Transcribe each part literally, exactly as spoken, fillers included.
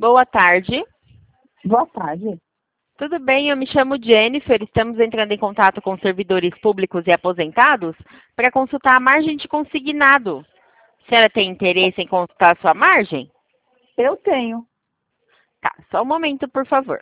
Boa tarde. Boa tarde. Tudo bem? Eu me chamo Jennifer. Estamos entrando em contato com servidores públicos e aposentados para consultar a margem de consignado. A senhora tem interesse em consultar a sua margem? Eu tenho. Tá, só um momento, por favor.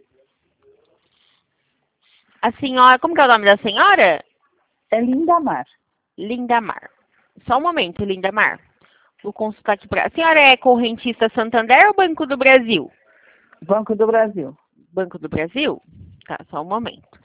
A senhora, como que é o nome da senhora? É Lindamar. Lindamar. Só um momento, Lindamar. Vou consultar aqui para... A senhora é correntista Santander ou Banco do Brasil? Banco do Brasil. Banco do Brasil? Tá, só um momento.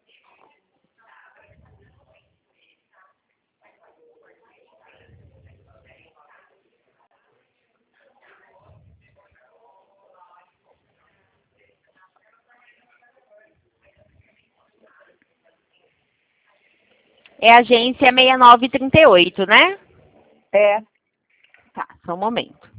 É a agência seis nove três oito, né? É. Tá, só um momento.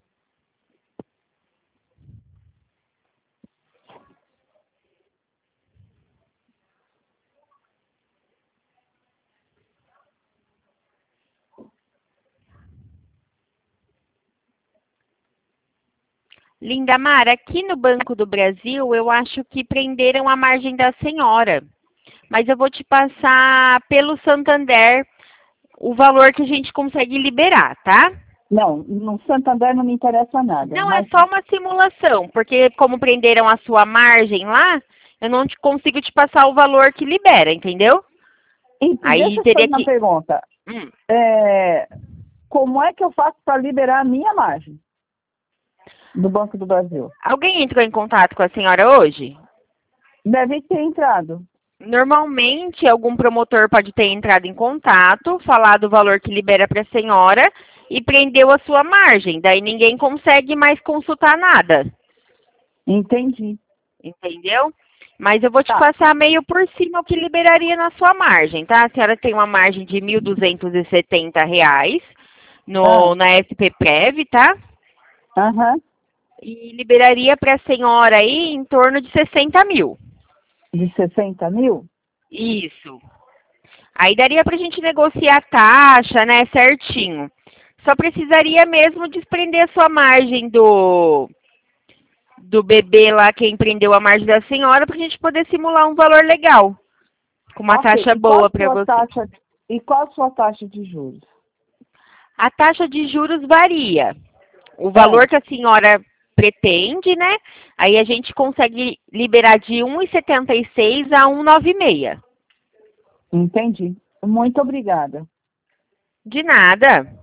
Lindamar, aqui no Banco do Brasil, eu acho que prenderam a margem da senhora. Mas eu vou te passar pelo Santander o valor que a gente consegue liberar, tá? Não, no Santander não me interessa nada. Não, mas... é só uma simulação, porque como prenderam a sua margem lá, eu não te consigo te passar o valor que libera, entendeu? E, Aí deixa eu teria fazer uma que... pergunta. Hum. É, como é que eu faço para liberar a minha margem do Banco do Brasil? Alguém entrou em contato com a senhora hoje? Deve ter entrado. Normalmente, algum promotor pode ter entrado em contato, falado o valor que libera para a senhora e prendeu a sua margem. Daí ninguém consegue mais consultar nada. Entendi. Entendeu? Mas eu vou te Tá. passar meio por cima o que liberaria na sua margem, tá? A senhora tem uma margem de mil duzentos e setenta reais no, Ah. na S P Prev, tá? Aham. E liberaria para a senhora aí em torno de sessenta mil. De sessenta mil? Isso. Aí daria pra gente negociar a taxa, né, certinho. Só precisaria mesmo desprender a sua margem do, do bebê lá, quem prendeu a margem da senhora, pra gente poder simular um valor legal. Com uma Okay. taxa E boa qual pra sua você. Taxa, e qual a sua taxa de juros? A taxa de juros varia. O valor Ah. que a senhora pretende, né? Aí a gente consegue liberar de um vírgula setenta e seis a um vírgula noventa e seis. Entendi. Muito obrigada. De nada.